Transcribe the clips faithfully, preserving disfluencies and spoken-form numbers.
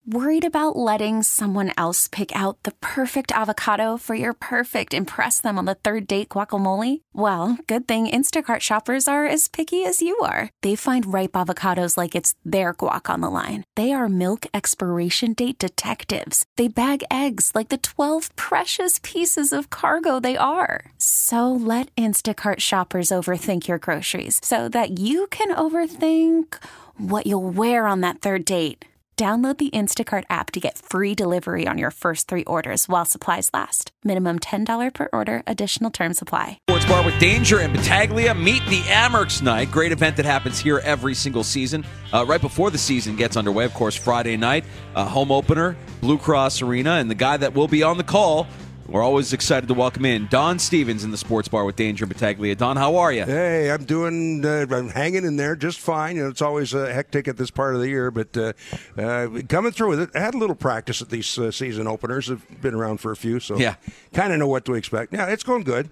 Worried about letting someone else pick out the perfect avocado for your perfect impress them on the third date guacamole? Well, good thing Instacart shoppers are as picky as you are. They find ripe avocados like it's their guac on the line. They are milk expiration date detectives. They bag eggs like the twelve precious pieces of cargo they are. So let Instacart shoppers overthink your groceries so that you can overthink what you'll wear on that third date. Download the Instacart app to get free delivery on your first three orders while supplies last. Minimum ten dollars per order. Additional terms apply. Sports Bar with Danger and Battaglia. Meet the Amerks Night. Great event that happens here every single season. Uh, right before the season gets underway, of course, Friday night, uh, home opener, Blue Cross Arena. And the guy that will be on the call, we're always excited to welcome in Don Stevens in the Sports Bar with Danger and Battaglia. Don, how are you? Hey, I'm doing, uh, I'm hanging in there just fine. You know, it's always uh, hectic at this part of the year, but uh, uh, coming through with it. I had a little practice at these uh, season openers. I've been around for a few, so yeah, kind of know what to expect. Yeah, it's going good.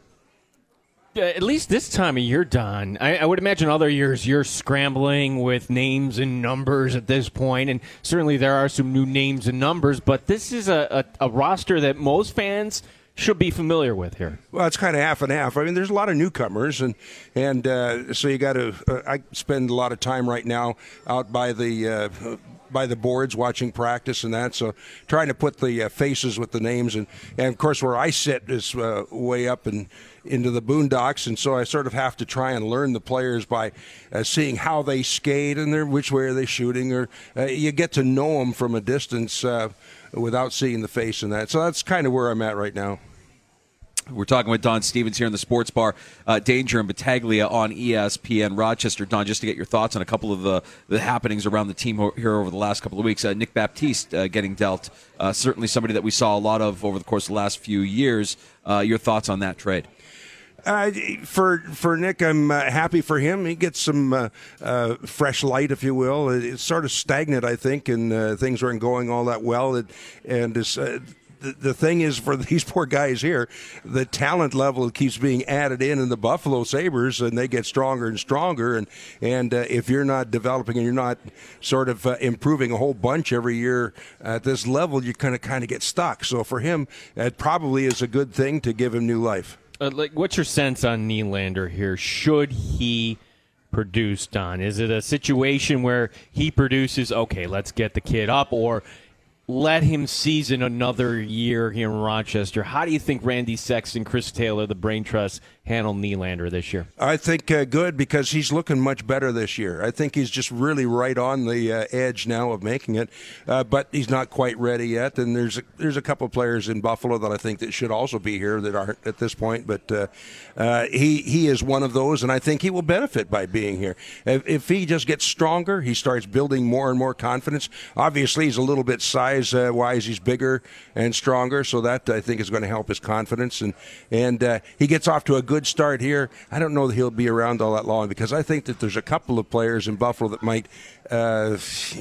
Uh, at least this time of year, Don, I, I would imagine other years you're scrambling with names and numbers at this point, and certainly there are some new names and numbers, but this is a, a, a roster that most fans should be familiar with here. Well, it's kind of half and half. I mean, there's a lot of newcomers, and and uh, so you got to. Uh, I spend a lot of time right now out by the. Uh, by the boards watching practice and that, so trying to put the uh, faces with the names, and, and of course where I sit is uh, way up and into the boondocks, and so I sort of have to try and learn the players by uh, seeing how they skate and their, which way are they shooting, or uh, you get to know them from a distance uh, without seeing the face and that. So that's kind of where I'm at right now. We're talking with Don Stevens here in the Sports Bar, uh, Danger and Battaglia on E S P N Rochester. Don, just to get your thoughts on a couple of the, the happenings around the team here over the last couple of weeks. Uh, Nick Baptiste uh, getting dealt, uh, certainly somebody that we saw a lot of over the course of the last few years. Uh, your thoughts on that trade? Uh, for for Nick, I'm uh, happy for him. He gets some uh, uh, fresh light, if you will. It's sort of stagnant, I think, and uh, things aren't going all that well. It, and it's, uh, the, the thing is, for these poor guys here, the talent level keeps being added in in the Buffalo Sabres, and they get stronger and stronger. And and uh, if you're not developing and you're not sort of uh, improving a whole bunch every year at this level, you kind of kind of get stuck. So for him, it probably is a good thing to give him new life. Uh, like, what's your sense on Nylander here? Should he produce, Don? Is it a situation where he produces, okay, let's get the kid up, or let him season another year here in Rochester? How do you think Randy Sexton, Chris Taylor, the Brain Trust, handle Nylander this year? I think uh, good, because he's looking much better this year. I think he's just really right on the uh, edge now of making it, uh, but he's not quite ready yet. And there's a, there's a couple of players in Buffalo that I think that should also be here that aren't at this point. But uh, uh, he he is one of those, and I think he will benefit by being here. If, if he just gets stronger, he starts building more and more confidence. Obviously, he's a little bit size uh, wise, he's bigger and stronger, so that I think is going to help his confidence. And and uh, he gets off to a good start here. I don't know that he'll be around all that long, because I think that there's a couple of players in Buffalo that might uh,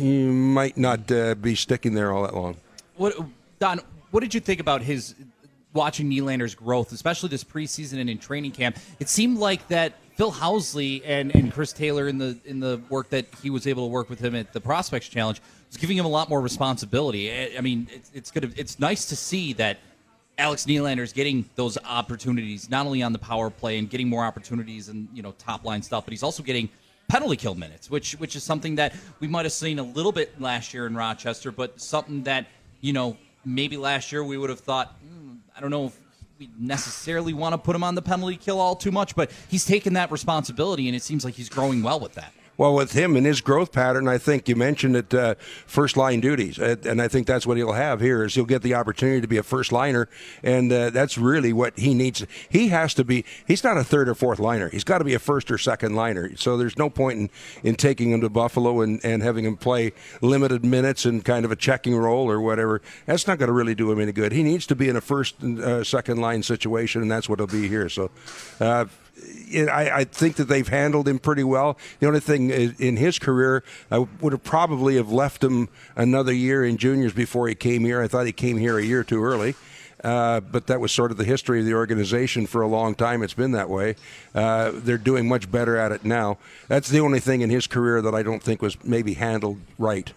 might not uh, be sticking there all that long. What, Don, what did you think about his watching Nylander's growth, especially this preseason and in training camp? It seemed like that Phil Housley and, and Chris Taylor in the in the work that he was able to work with him at the Prospects Challenge was giving him a lot more responsibility. I, I mean, it's it's good. It's nice to see that Alex Nylander is getting those opportunities, not only on the power play and getting more opportunities and, you know, top line stuff, but he's also getting penalty kill minutes, which which is something that we might have seen a little bit last year in Rochester, but something that, you know, maybe last year we would have thought, mm, I don't know if we necessarily want to put him on the penalty kill all too much, but he's taken that responsibility, and it seems like he's growing well with that. Well, with him and his growth pattern, I think you mentioned it, uh, first-line duties, and I think that's what he'll have here, is he'll get the opportunity to be a first-liner, and uh, that's really what he needs. He has to be – he's not a third or fourth liner. He's got to be a first or second liner, so there's no point in, in taking him to Buffalo and, and having him play limited minutes and kind of a checking role or whatever. That's not going to really do him any good. He needs to be in a first and uh, second-line situation, and that's what he'll be here. So uh, – It, I, I think that they've handled him pretty well. The only thing is, in his career, I would have probably have left him another year in juniors before he came here. I thought he came here a year too early. Uh, but that was sort of the history of the organization for a long time. It's been that way. Uh, they're doing much better at it now. That's the only thing in his career that I don't think was maybe handled right.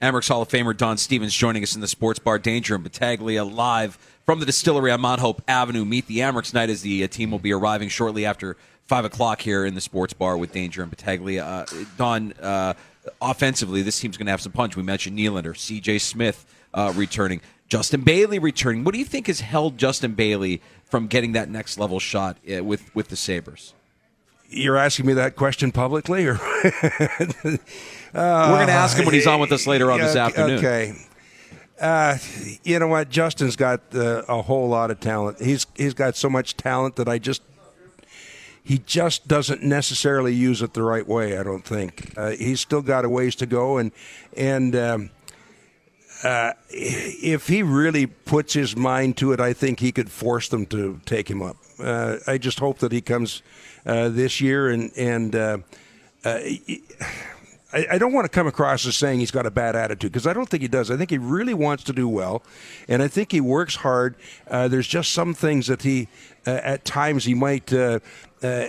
Amerks Hall of Famer Don Stevens joining us in the Sports Bar. Danger and Battaglia live from the distillery on Mount Hope Avenue. Meet the Amerks night as the uh, team will be arriving shortly after five o'clock here in the Sports Bar with Danger and Battaglia. Uh, Don, uh, offensively, this team's going to have some punch. We mentioned Nylander, C J Smith uh, returning, Justin Bailey returning. What do you think has held Justin Bailey from getting that next level shot uh, with, with the Sabres? You're asking me that question publicly, or uh, we're going to ask him when he's on with us later on this afternoon. Okay, uh, you know what? Justin's got uh, a whole lot of talent. He's he's got so much talent that I just he just doesn't necessarily use it the right way. I don't think uh, he's still got a ways to go, and and. Um, Uh, if he really puts his mind to it, I think he could force them to take him up. Uh, I just hope that he comes uh, this year, and and uh, uh, I, I don't want to come across as saying he's got a bad attitude, because I don't think he does. I think he really wants to do well, and I think he works hard. Uh, there's just some things that he, uh, at times, he might. Uh, uh,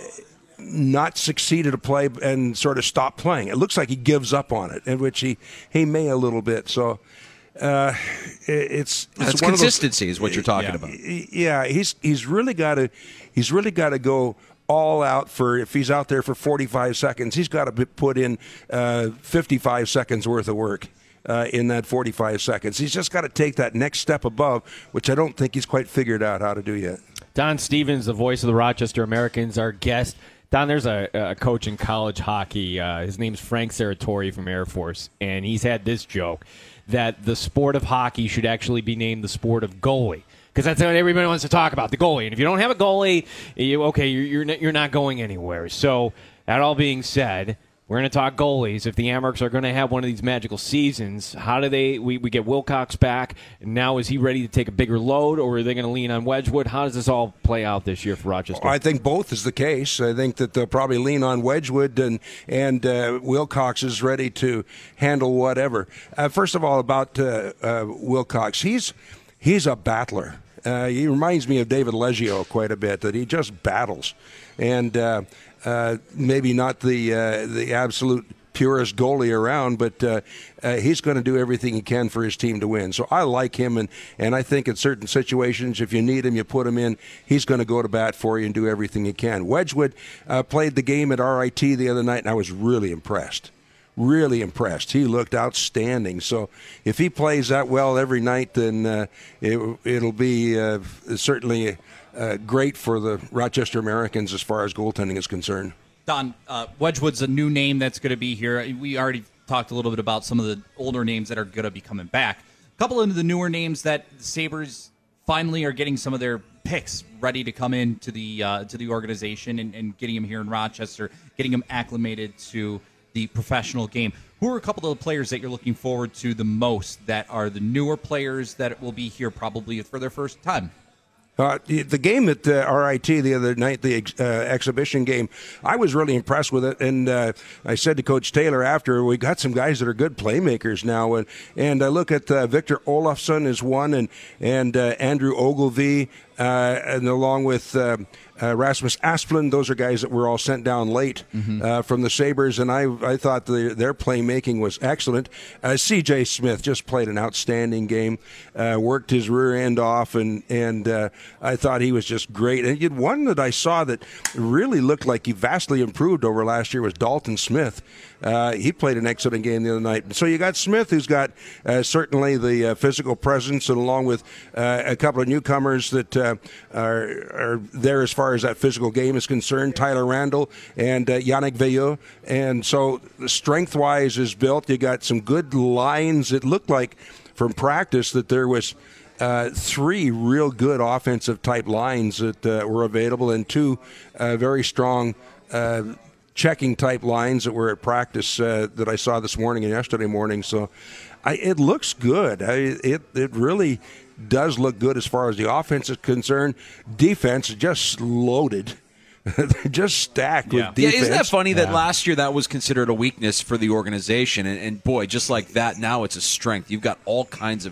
not succeed at a play and sort of stop playing. It looks like he gives up on it, in which he, he may a little bit. So uh, it's, it's That's one consistency of those, is what you're talking yeah. about. Yeah, he's he's really got to he's really got to go all out for, if he's out there for forty-five seconds, he's got to put in uh, fifty-five seconds worth of work. Uh, in that forty-five seconds. He's just got to take that next step above, which I don't think he's quite figured out how to do yet. Don Stevens, the voice of the Rochester Americans, our guest. Don, there's a, a coach in college hockey. Uh, his name's Frank Serratori from Air Force, and he's had this joke that the sport of hockey should actually be named the sport of goalie, because that's what everybody wants to talk about, the goalie. And if you don't have a goalie, you, okay, you're you're not, you're not going anywhere. So that all being said, we're going to talk goalies. If the Amerks are going to have one of these magical seasons, how do they? We, we get Wilcox back. And now, is he ready to take a bigger load, or are they going to lean on Wedgwood? How does this all play out this year for Rochester? I think both is the case. I think that they'll probably lean on Wedgwood, and and uh, Wilcox is ready to handle whatever. Uh, first of all, about uh, uh, Wilcox, he's he's a battler. Uh, he reminds me of David Leggio quite a bit. That he just battles, and. Uh, Uh, maybe not the uh, the absolute purest goalie around, but uh, uh, he's going to do everything he can for his team to win. So I like him, and, and I think in certain situations, if you need him, you put him in, he's going to go to bat for you and do everything he can. Wedgwood uh, played the game at R I T the other night, and I was really impressed. Really impressed. He looked outstanding. So if he plays that well every night, then uh, it, it'll be uh, certainly uh, great for the Rochester Americans as far as goaltending is concerned. Don, uh, Wedgwood's a new name that's going to be here. We already talked a little bit about some of the older names that are going to be coming back. A couple of the newer names that the Sabres finally are getting some of their picks ready to come into the uh, to the organization and, and getting them here in Rochester, getting them acclimated to the professional game. Who are a couple of the players that you're looking forward to the most that are the newer players that will be here probably for their first time? Uh, the game at uh, R I T the other night, the ex- uh, exhibition game, I was really impressed with it. And uh, I said to Coach Taylor after, we got some guys that are good playmakers now. And and I look at uh, Victor Olofsson is one, and and uh, Andrew Ogilvie, uh, and along with uh, uh, Rasmus Asplund. Those are guys that were all sent down late mm-hmm. uh, from the Sabres, and I I thought the, their playmaking was excellent. Uh, C J Smith just played an outstanding game, uh, worked his rear end off, and and uh, I thought he was just great. And yet one that I saw that really looked like he vastly improved over last year was Dalton Smith. Uh, he played an excellent game the other night. So you got Smith, who's got uh, certainly the uh, physical presence, and along with uh, a couple of newcomers that uh, are, are there as far as that physical game is concerned, Tyler Randall and uh, Yannick Veilleux. And so strength-wise is built. You got some good lines. It looked like from practice that there was Uh, three real good offensive-type lines that uh, were available, and two uh, very strong uh, checking-type lines that were at practice uh, that I saw this morning and yesterday morning. So I, it looks good. I, it it really does look good as far as the offense is concerned. Defense is just loaded. They're just stacked yeah. with defense. Yeah, isn't that funny that Yeah. last year that was considered a weakness for the organization? And, and boy, just like that, now it's a strength. You've got all kinds of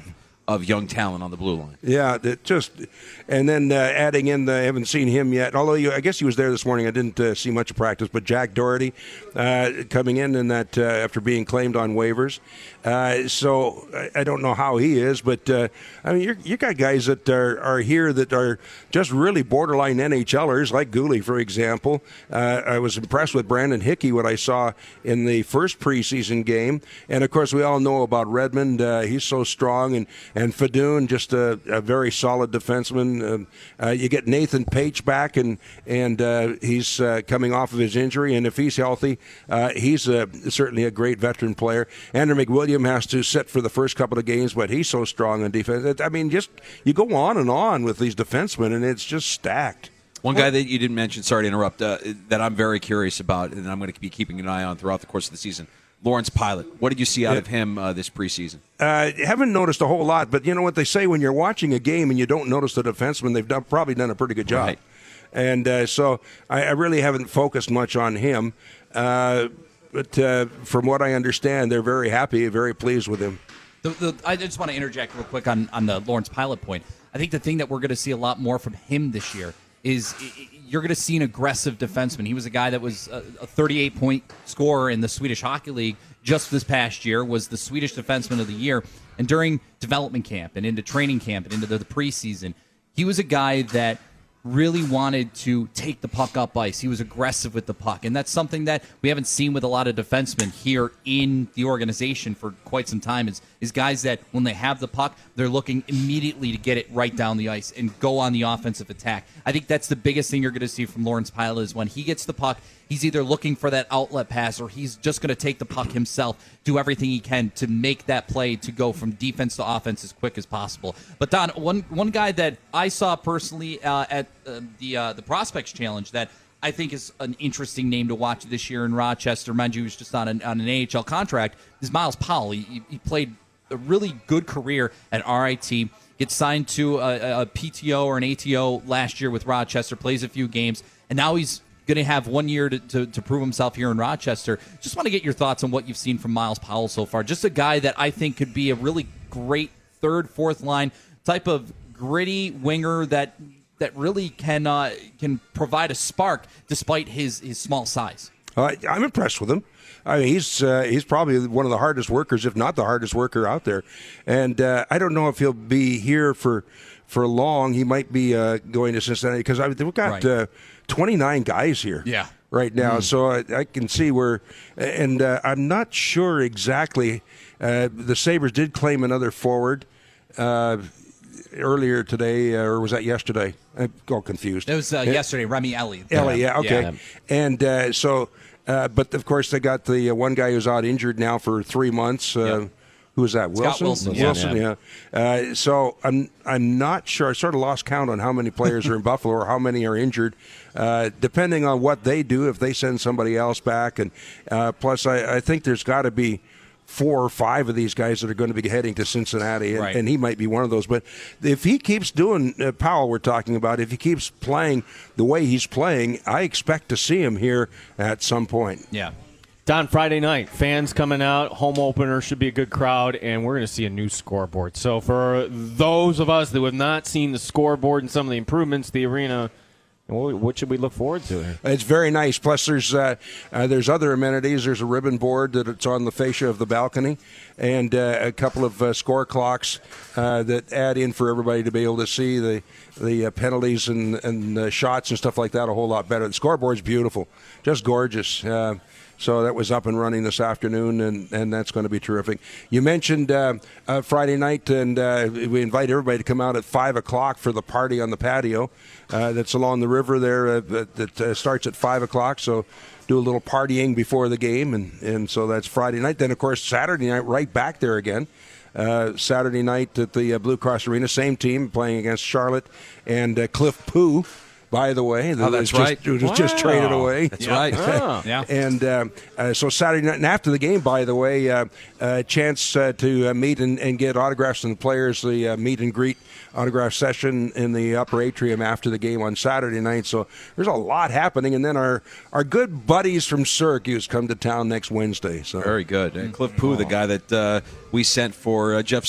of young talent on the blue line. Yeah, that just, and then uh, adding in, the, I haven't seen him yet. Although you, I guess he was there this morning. I didn't uh, see much of practice, but Jack Doherty uh, coming in in that uh, after being claimed on waivers. Uh, so I, I don't know how he is, but uh, I mean, you're, you got guys that are, are here that are just really borderline NHLers, like Gooley, for example. Uh, I was impressed with Brandon Hickey, what I saw in the first preseason game, and of course we all know about Redmond. Uh, he's so strong, and and Fadoon, just a, a very solid defenseman. Uh, uh, you get Nathan Page back, and and uh, he's uh, coming off of his injury, and if he's healthy, uh, he's a, certainly a great veteran player. Andrew McWilliam has to sit for the first couple of games, but he's so strong on defense. I mean, just you go on and on with these defensemen, and it's just stacked. One guy that you didn't mention, sorry to interrupt, uh, that I'm very curious about, and I'm going to be keeping an eye on throughout the course of the season, Lawrence Pilot. What did you see out yeah. of him uh, this preseason? Uh, haven't noticed a whole lot, but you know what they say, when you're watching a game and you don't notice the defenseman, they've done, probably done a pretty good job. Right. And uh, so I, I really haven't focused much on him. Uh, but uh, from what I understand, they're very happy, very pleased with him. The, the, I just want to interject real quick on, on the Lawrence Pilot point. I think the thing that we're going to see a lot more from him this year is you're going to see an aggressive defenseman. He was a guy that was a thirty-eight point scorer in the Swedish Hockey League just this past year, was the Swedish Defenseman of the Year. And during development camp and into training camp and into the, the preseason, he was a guy that really wanted to take the puck up ice. He was aggressive with the puck, and that's something that we haven't seen with a lot of defensemen here in the organization for quite some time, is, is guys that when they have the puck, they're looking immediately to get it right down the ice and go on the offensive attack. I think that's the biggest thing you're going to see from Lawrence Pilot, is when he gets the puck, he's either looking for that outlet pass or he's just going to take the puck himself, do everything he can to make that play to go from defense to offense as quick as possible. But Don, one one guy that I saw personally uh, at uh, the uh, the Prospects Challenge that I think is an interesting name to watch this year in Rochester, mind you, he was just on an, on an A H L contract, is Miles Powell. He, he played a really good career at R I T, gets signed to a, a P T O or an A T O last year with Rochester, plays a few games, and now he's going to have one year to, to, to prove himself here in Rochester. Just want to get your thoughts on what you've seen from Miles Powell so far. Just a guy that I think could be a really great third, fourth line type of gritty winger that that really can uh, can provide a spark despite his, his small size. Uh, I'm impressed with him. I mean, he's uh, he's probably one of the hardest workers, if not the hardest worker out there. And uh, I don't know if he'll be here for for long. He might be uh, going to Cincinnati, because we've got right. uh, twenty-nine guys here. Yeah. Right now, mm. so I, I can see where, and uh, I'm not sure exactly. Uh, the Sabres did claim another forward uh, earlier today, uh, or was that yesterday? I'm all confused. It was uh, yesterday, Remy Ellie. Ellie, yeah, okay. Yeah. And uh, so, uh, but of course, they got the uh, one guy who's out injured now for three months. Uh, yep. Who was that? Wilson. Scott Wilson. Wilson, yeah. yeah. Uh, so I'm I'm not sure. I sort of lost count on how many players are in Buffalo or how many are injured, uh, depending on what they do. If they send somebody else back, and uh, plus I, I think there's got to be four or five of these guys that are going to be heading to Cincinnati, and, right. and he might be one of those. But if he keeps doing uh, Powell, we're talking about, if he keeps playing the way he's playing, I expect to see him here at some point. Yeah. Don, Friday night, fans coming out, home opener, should be a good crowd, and we're going to see a new scoreboard. So for those of us that have not seen the scoreboard and some of the improvements, the arena, what should we look forward to here? It's very nice. Plus, there's uh, uh, there's other amenities. There's a ribbon board that it's on the fascia of the balcony, and uh, a couple of uh, score clocks uh, that add in for everybody to be able to see the the uh, penalties and and uh, shots and stuff like that a whole lot better. The scoreboard's beautiful, just gorgeous. Uh, So that was up and running this afternoon, and, and that's going to be terrific. You mentioned uh, uh, Friday night, and uh, we invite everybody to come out at five o'clock for the party on the patio uh, that's along the river there uh, that, that uh, starts at five o'clock. So do a little partying before the game, and, and so that's Friday night. Then, of course, Saturday night, right back there again. Uh, Saturday night at the uh, Blue Cross Arena, same team playing against Charlotte and uh, Cliff Pooh. By the way, that oh, that's was right. Just, it was wow. just traded away. That's yeah. right. Oh. Yeah. And uh, uh, so Saturday night, and after the game, by the way, a uh, uh, chance uh, to uh, meet and, and get autographs from the players, the uh, meet and greet autograph session in the upper atrium after the game on Saturday night. So there's a lot happening. And then our, our good buddies from Syracuse come to town next Wednesday. So very good. And Cliff Pooh, the guy that uh, we sent for uh, Jeff Skinner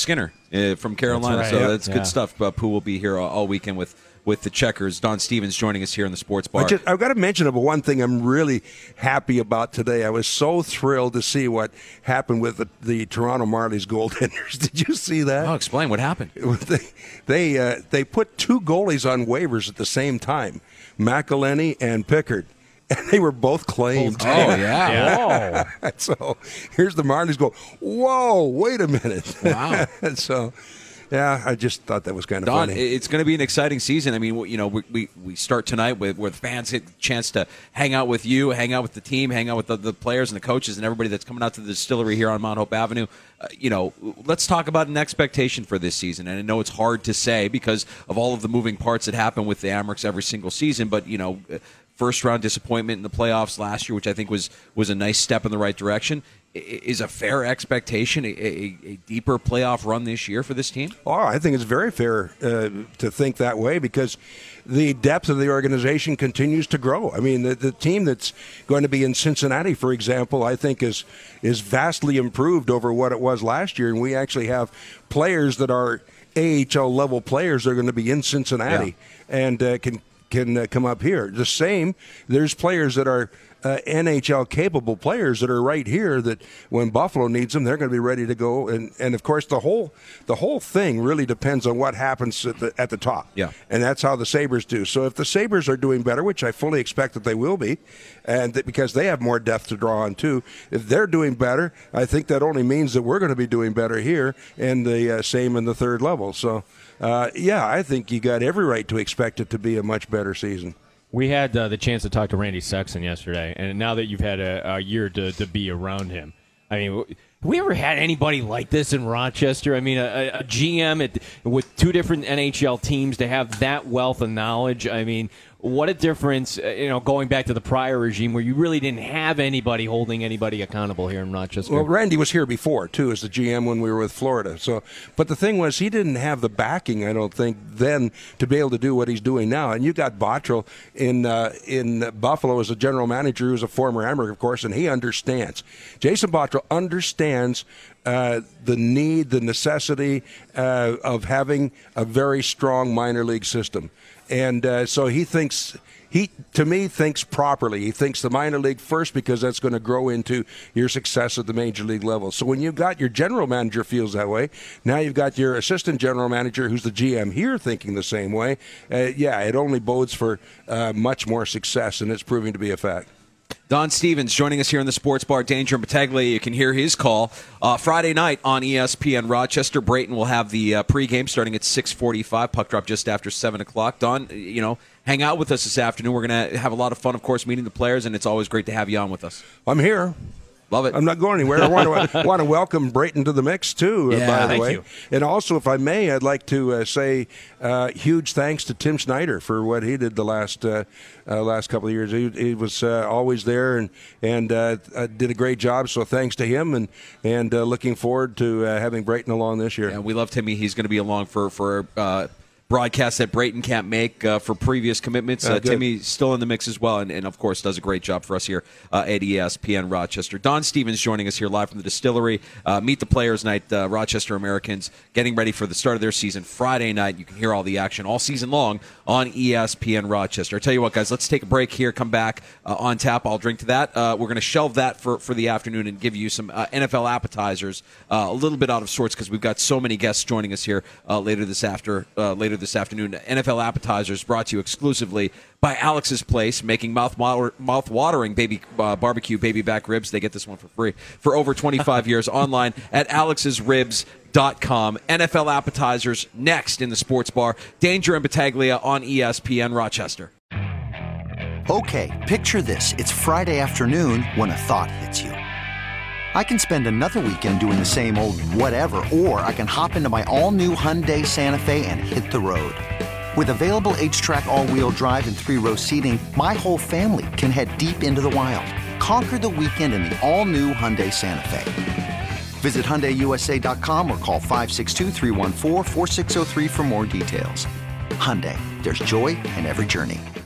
uh, from Carolina. That's right. So Yep. that's Yeah. good stuff. Uh, Pooh will be here all, all weekend with, with the Checkers. Don Stevens joining us here in the Sports Bar. I just, I've got to mention about one thing I'm really happy about today. I was so thrilled to see what happened with the, the Toronto Marlies goaltenders. Did you see that? Oh, explain what happened. They they, uh, they put two goalies on waivers at the same time, McElhenney and Pickard. And they were both claimed. Oh, yeah. Oh. So here's the Marlies go, whoa, wait a minute. Wow. So, yeah, I just thought that was kind of Don, funny. it's going to be an exciting season. I mean, you know, we we, we start tonight with where the fans get the chance to hang out with you, hang out with the team, hang out with the, the players and the coaches and everybody that's coming out to the distillery here on Mount Hope Avenue. Uh, you know, let's talk about an expectation for this season. And I know it's hard to say because of all of the moving parts that happen with the Amerks every single season, but, you know, first round disappointment in the playoffs last year, which I think was was a nice step in the right direction. Is a fair expectation a, a, a deeper playoff run this year for this team? Oh, I think it's very fair uh, to think that way because the depth of the organization continues to grow. I mean, the, the team that's going to be in Cincinnati, for example, I think is is vastly improved over what it was last year, and we actually have players that are A H L level players that are going to be in Cincinnati Yeah. and uh, can can uh, come up here. The same, there's players that are Uh, N H L capable players that are right here that when Buffalo needs them, they're going to be ready to go. And, and of course, the whole the whole thing really depends on what happens at the at the top. Yeah. And that's how the Sabres do. So if the Sabres are doing better, which I fully expect that they will be, and that because they have more depth to draw on too, if they're doing better, I think that only means that we're going to be doing better here, and the uh, same in the third level. So, uh, yeah, I think you got every right to expect it to be a much better season. We had uh, the chance to talk to Randy Sexton yesterday, and now that you've had a, a year to, to be around him, I mean, have we ever had anybody like this in Rochester? I mean, a, a G M at, with two different N H L teams to have that wealth of knowledge. I mean, what a difference, uh, you know, going back to the prior regime where you really didn't have anybody holding anybody accountable here in Rochester. Well, Randy was here before, too, as the G M when we were with Florida. So, but the thing was, he didn't have the backing, I don't think, then to be able to do what he's doing now. And you got Bottrell in uh, in Buffalo as a general manager who's a former Amerks, of course, and he understands. Jason Bottrell understands Uh, the need, the necessity uh, of having a very strong minor league system. And uh, so he thinks, he to me, thinks properly. He thinks the minor league first because that's going to grow into your success at the major league level. So when you've got your general manager feels that way, now you've got your assistant general manager who's the G M here thinking the same way. Uh, yeah, it only bodes for uh, much more success, and it's proving to be a fact. Don Stevens joining us here in the Sports Bar. Danger and Battaglia, you can hear his call uh, Friday night on E S P N Rochester. Brayton will have the uh, pregame starting at six forty-five, puck drop just after seven o'clock. Don, you know, hang out with us this afternoon. We're going to have a lot of fun, of course, meeting the players, and it's always great to have you on with us. I'm here. Love it. I'm not going anywhere. I want to want to welcome Brayton to the mix too. Uh, Yeah, by the thank way, you. And also, if I may, I'd like to uh, say uh, huge thanks to Tim Snyder for what he did the last uh, uh, last couple of years. He, he was uh, always there and and uh, uh, did a great job. So thanks to him, and and uh, looking forward to uh, having Brayton along this year. And we love Timmy. He's going to be along for for. Uh, broadcasts that Brayton can't make uh, for previous commitments. Oh, Uh, good. Timmy's still in the mix as well, and, and of course does a great job for us here uh, at E S P N Rochester. Don Stevens joining us here live from the distillery. Uh, Meet the Players Night, uh, Rochester Americans getting ready for the start of their season Friday night. You can hear all the action all season long on E S P N Rochester. I tell you what, guys, let's take a break here, come back uh, on tap. I'll drink to that. Uh, we're going to shelve that for, for the afternoon and give you some uh, N F L appetizers, uh, a little bit out of sorts because we've got so many guests joining us here uh, later this after uh, later this afternoon. N F L appetizers brought to you exclusively by Alex's Place, making mouth mouth watering baby uh, barbecue baby back ribs. They get this one for free for over twenty-five years online at alex's ribs dot com. N F L appetizers next in the Sports Bar. Danger and Battaglia on E S P N Rochester. Okay, picture this. It's Friday afternoon when a thought hits you. I can spend another weekend doing the same old whatever, or I can hop into my all-new Hyundai Santa Fe and hit the road. With available H-Track all-wheel drive and three-row seating, my whole family can head deep into the wild. Conquer the weekend in the all-new Hyundai Santa Fe. Visit Hyundai U S A dot com or call five six two, three one four, four six zero three for more details. Hyundai, there's joy in every journey.